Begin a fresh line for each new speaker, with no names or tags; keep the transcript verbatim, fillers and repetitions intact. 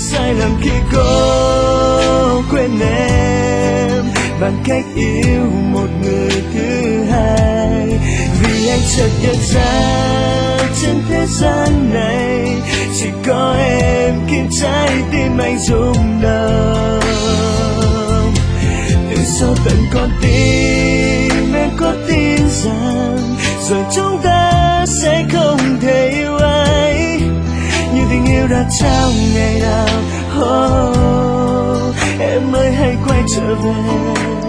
sai lầm khi cố quên em bằng cách yêu một người thứ hai. Vì anh chợt nhận ra trên thế gian này chỉ có em khiến trái tim anh rung động. Từ sau tận con tim em có tin rằng rồi chúng ta sẽ không thể yêu ai như tình yêu đã trao ngày nào. Oh, em ơi hãy quay trở về.